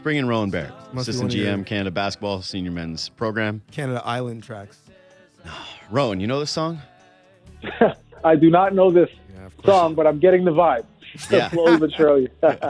Bring in Rowan Baird, Must be assistant one of your- GM, Canada Basketball Senior Men's Program. Canada Island tracks. Rowan, you know this song? I do not know this Yeah, of course. song, but I'm getting the vibe. Yeah. Slowly but surely.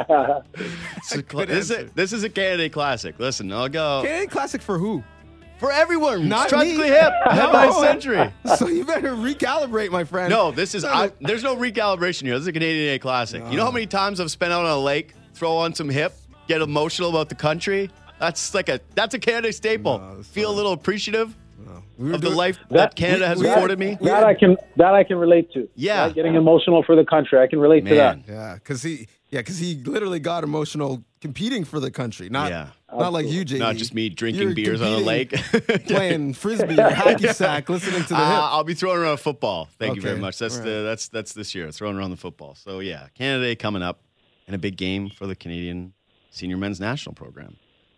This is a Canada classic. Listen, I'll go. Canadian classic for who? For everyone. Not Tragically me. hip. Head by a No. century. So you better recalibrate, my friend. No, there's no recalibration here. This is a Canadian A classic. You know how many times I've spent out on a lake, throw on some hip, get emotional about the country? That's a Canada staple. No, that's Feel a not- little appreciative We were of the doing- life That- that Canada has we- afforded me. that I can relate to. Yeah. Right? Getting emotional for the country. I can relate to that. Man. Yeah, because he literally got emotional competing for the country. Not like you, JD. Not just me drinking You're beers on a lake. competing, playing frisbee or hacky sack, listening to the hip. I'll be throwing around football. Thank you very Okay. much. That's All right. that's this year. Throwing around the football. So yeah, Canada Day coming up, and a big game for the Canadian Senior Men's National Program.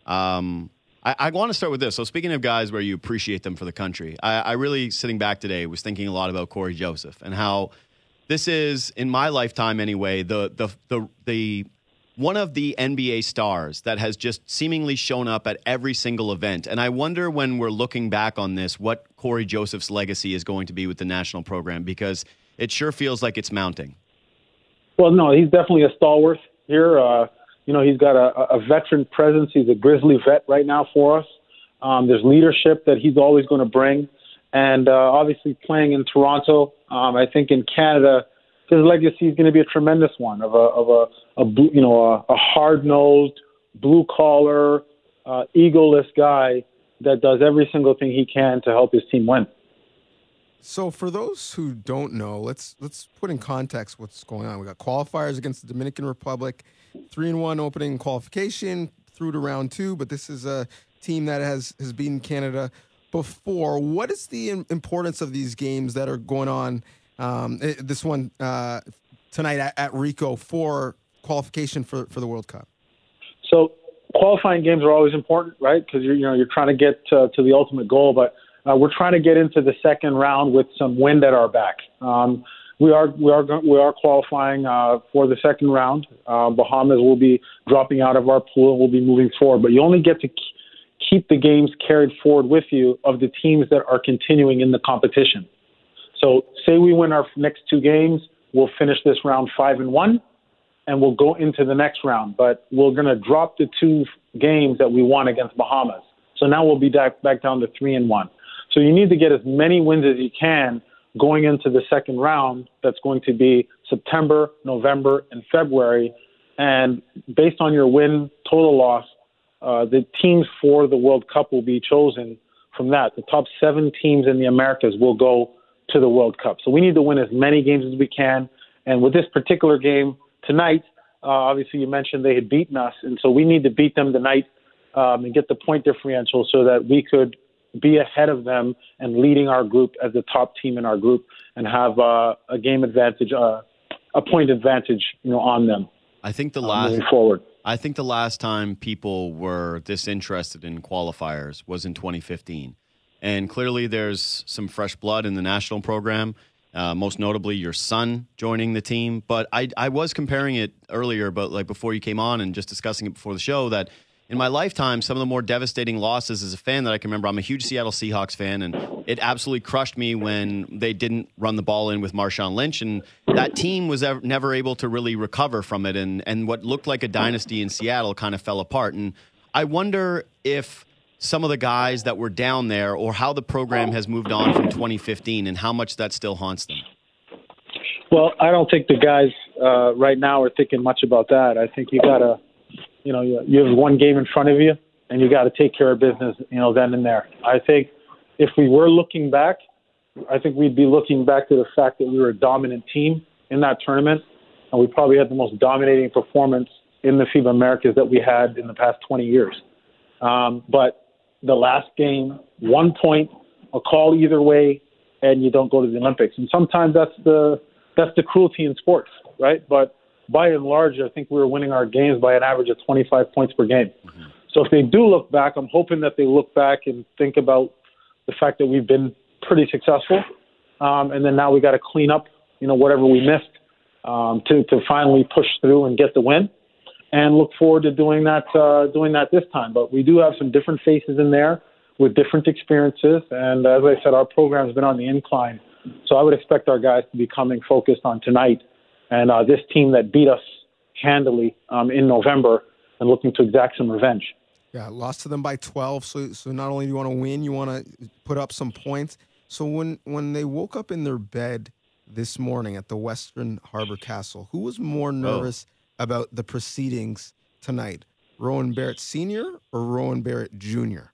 I want to start with this. So speaking of guys where you appreciate them for the country, I really, sitting back today, was thinking a lot about Corey Joseph and how this is, in my lifetime anyway, the one of the NBA stars that has just seemingly shown up at every single event. And I wonder, when we're looking back on this, what Corey Joseph's legacy is going to be with the national program, because it sure feels like it's mounting. Well, no, he's definitely a stalwart here. He's got a veteran presence. He's a Grizzly vet right now for us. There's leadership that he's always going to bring. And obviously playing in Toronto, I think in Canada, his legacy is going to be a tremendous one of a hard-nosed, blue-collar, egoless guy that does every single thing he can to help his team win. So for those who don't know, let's put in context what's going on. We got qualifiers against the Dominican Republic, 3-1 opening qualification through to round 2, but this is a team that has beaten Canada before. What is the importance of these games that are going on? This one tonight at Rico for qualification for the World Cup. So qualifying games are always important, right? Because you're trying to get to the ultimate goal, but we're trying to get into the second round with some wind at our back. We are qualifying for the second round. Bahamas will be dropping out of our pool and we'll be moving forward. But you only get to keep the games carried forward with you of the teams that are continuing in the competition. So say we win our next 2 games, we'll finish this round 5-1, and we'll go into the next round. But we're going to drop the 2 games that we won against Bahamas. So now we'll be back down to 3-1. So you need to get as many wins as you can going into the second round. That's going to be September, November, and February. And based on your win total loss, the teams for the World Cup will be chosen from that. The top 7 teams in the Americas will go to the World Cup. So we need to win as many games as we can. And with this particular game tonight, obviously you mentioned they had beaten us. And so we need to beat them tonight and get the point differential so that we could be ahead of them and leading our group as the top team in our group and have a game advantage, a point advantage, on them. I think moving forward. I think the last time people were this interested in qualifiers was in 2015. And clearly there's some fresh blood in the national program, most notably your son joining the team. But I was comparing it earlier, but like before you came on and just discussing it before the show, that in my lifetime, some of the more devastating losses as a fan that I can remember, I'm a huge Seattle Seahawks fan, and it absolutely crushed me when they didn't run the ball in with Marshawn Lynch, and that team was never able to really recover from it, and what looked like a dynasty in Seattle kind of fell apart. And I wonder if some of the guys that were down there, or how the program has moved on from 2015 and how much that still haunts them. Well, I don't think the guys right now are thinking much about that. I think you got to, you have one game in front of you, and you got to take care of business, then and there. I think if we were looking back, I think we'd be looking back to the fact that we were a dominant team in that tournament, and we probably had the most dominating performance in the FIBA Americas that we had in the past 20 years. But the last game, 1 point, a call either way, and you don't go to the Olympics. And sometimes that's the cruelty in sports, right? But by and large, I think we were winning our games by an average of 25 points per game. Mm-hmm. So if they do look back, I'm hoping that they look back and think about the fact that we've been pretty successful. And then now we got to clean up, whatever we missed to finally push through and get the win. and look forward to doing that this time. But we do have some different faces in there with different experiences. And as I said, our program has been on the incline. So I would expect our guys to be coming focused on tonight and this team that beat us handily in November and looking to exact some revenge. Yeah, lost to them by 12. So not only do you want to win, you want to put up some points. So when they woke up in their bed this morning at the Western Harbor Castle, who was more nervous about the proceedings tonight, Rowan Barrett Sr. or Rowan Barrett Jr.?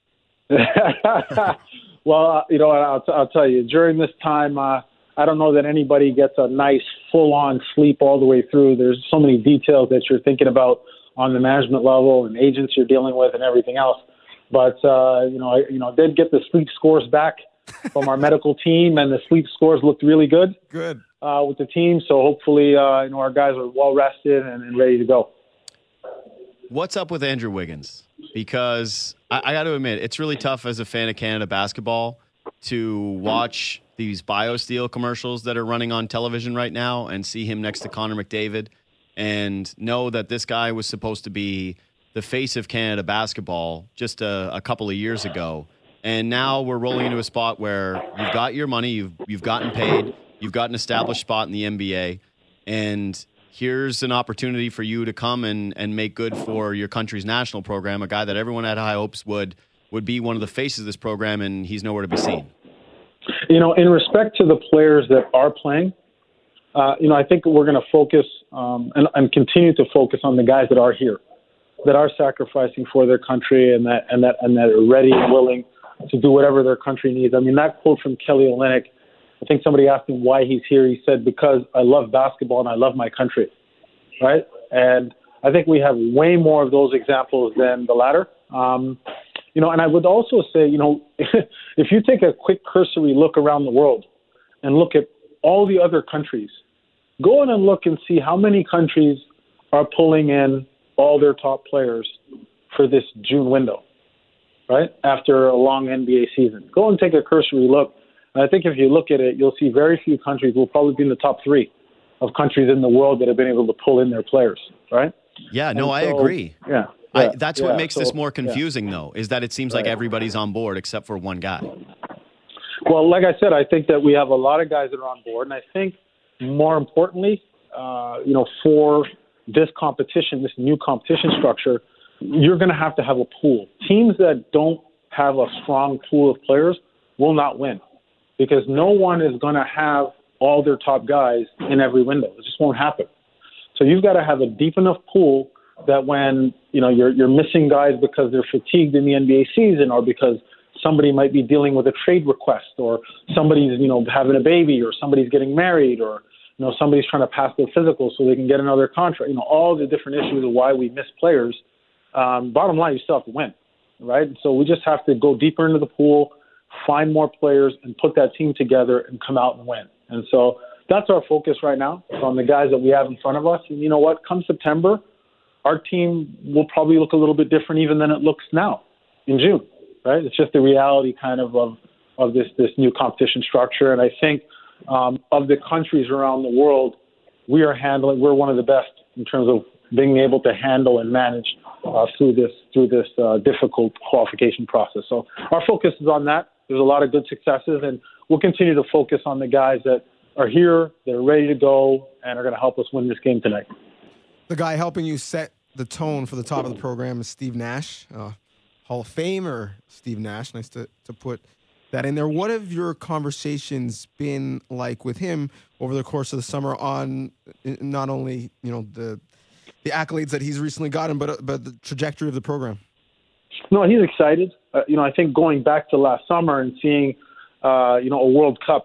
Well, I'll tell you, during this time, I don't know that anybody gets a nice full-on sleep all the way through. There's so many details that you're thinking about on the management level and agents you're dealing with and everything else. But, I did get the sleep scores back from our medical team, and the sleep scores looked really good. Good. With the team. So hopefully, our guys are well rested and ready to go. What's up with Andrew Wiggins? Because I got to admit, it's really tough as a fan of Canada basketball to watch these BioSteel commercials that are running on television right now and see him next to Connor McDavid and know that this guy was supposed to be the face of Canada basketball just a couple of years ago. And now we're rolling into a spot where you've got your money, you've gotten paid, you've got an established spot in the NBA, and here's an opportunity for you to come and make good for your country's national program, a guy that everyone had high hopes would be one of the faces of this program, and he's nowhere to be seen. In respect to the players that are playing, I think we're going to focus and continue to focus on the guys that are here, that are sacrificing for their country and that are ready and willing to do whatever their country needs. I mean, that quote from Kelly Olynyk, I think somebody asked him why he's here. He said, because I love basketball and I love my country, right? And I think we have way more of those examples than the latter. And I would also say, if you take a quick cursory look around the world and look at all the other countries, go in and look and see how many countries are pulling in all their top players for this June window, right? After a long NBA season. Go and take a cursory look. And I think if you look at it, you'll see very few countries will probably be in the top 3 of countries in the world that have been able to pull in their players, right? Yeah, no, I agree. Yeah. That's what makes this more confusing, though, is that it seems like everybody's on board except for one guy. Well, like I said, I think that we have a lot of guys that are on board. And I think more importantly, for this competition, this new competition structure, you're going to have a pool. Teams that don't have a strong pool of players will not win because no one is going to have all their top guys in every window. It just won't happen. So you've got to have a deep enough pool that when you're missing guys because they're fatigued in the NBA season or because somebody might be dealing with a trade request or somebody's having a baby or somebody's getting married or somebody's trying to pass their physical so they can get another contract. All the different issues of why we miss players. Bottom line, you still have to win, right? So we just have to go deeper into the pool, find more players, and put that team together and come out and win. And so that's our focus right now on the guys that we have in front of us. And you know what? Come September, our team will probably look a little bit different even than it looks now in June, right? It's just the reality kind of this new competition structure. And I think of the countries around the world, we're one of the best in terms of being able to handle and manage through this difficult qualification process. So our focus is on that. There's a lot of good successes, and we'll continue to focus on the guys that are here, that are ready to go, and are going to help us win this game tonight. The guy helping you set the tone for the top of the program is Steve Nash, Hall of Famer Steve Nash. Nice to put that in there. What have your conversations been like with him over the course of the summer on not only the accolades that he's recently gotten, but the trajectory of the program? No, he's excited. I think going back to last summer and seeing, a World Cup,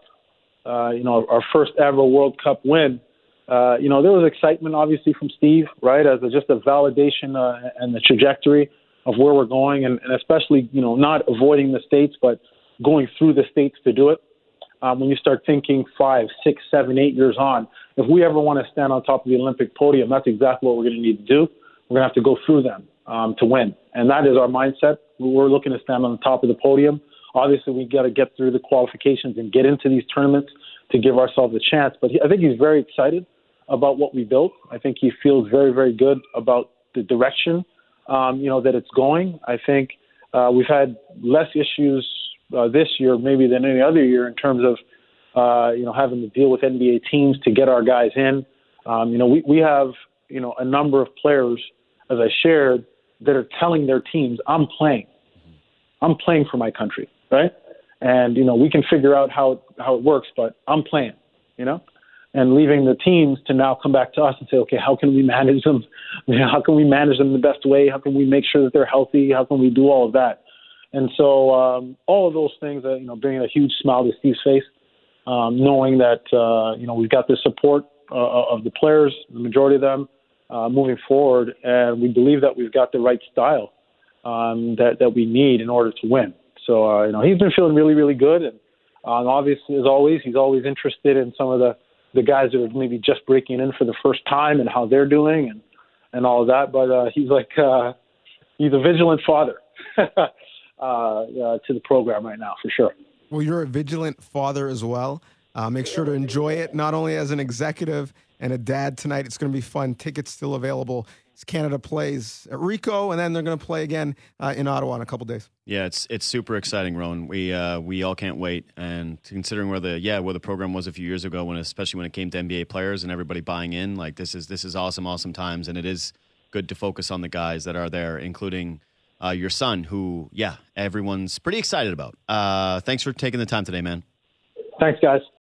our first ever World Cup win, there was excitement obviously from Steve, right, as just a validation and the trajectory of where we're going, and especially, not avoiding the States, but going through the States to do it. When you start thinking 5, 6, 7, 8 years on, if we ever want to stand on top of the Olympic podium, that's exactly what we're going to need to do. We're going to have to go through them to win. And that is our mindset. We're looking to stand on the top of the podium. Obviously, we got to get through the qualifications and get into these tournaments to give ourselves a chance. But I think he's very excited about what we built. I think he feels very, very good about the direction, that it's going. I think we've had less issues this year maybe than any other year in terms of, having to deal with NBA teams to get our guys in. We have, a number of players, as I shared, that are telling their teams, I'm playing for my country, right? And, we can figure out how it works, but I'm playing, and leaving the teams to now come back to us and say, okay, how can we manage them? How can we manage them the best way? How can we make sure that they're healthy? How can we do all of that? And so all of those things, bringing a huge smile to Steve's face, knowing that, we've got the support of the players, the majority of them, moving forward, and we believe that we've got the right style that we need in order to win. So, he's been feeling really, really good, and obviously, as always, he's always interested in some of the guys that are maybe just breaking in for the first time and how they're doing and all of that. But he's he's a vigilant father to the program right now, for sure. Well, you're a vigilant father as well. Make sure to enjoy it, not only as an executive and a dad tonight. It's going to be fun. Tickets still available. Canada plays at Ricoh, and then they're going to play again in Ottawa in a couple days. Yeah, it's super exciting, Rowan. We all can't wait. And considering where the program was a few years ago, especially when it came to NBA players and everybody buying in, this is awesome times, and it is good to focus on the guys that are there, including your son, who everyone's pretty excited about. Thanks for taking the time today, man. Thanks, guys.